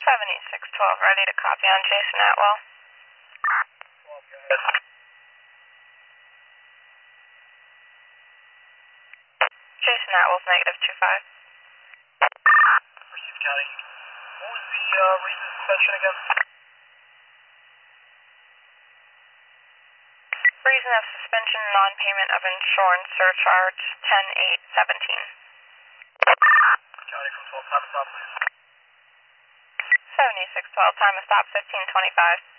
7612, ready to copy on Jason Atwell. Jason Atwell's -25. Pursuit County. What was the reason for suspension again? Reason of suspension, non-payment of insurance surcharge, 10-8-17. County from 12, time of stop, please. 7612, time of stop, 1525.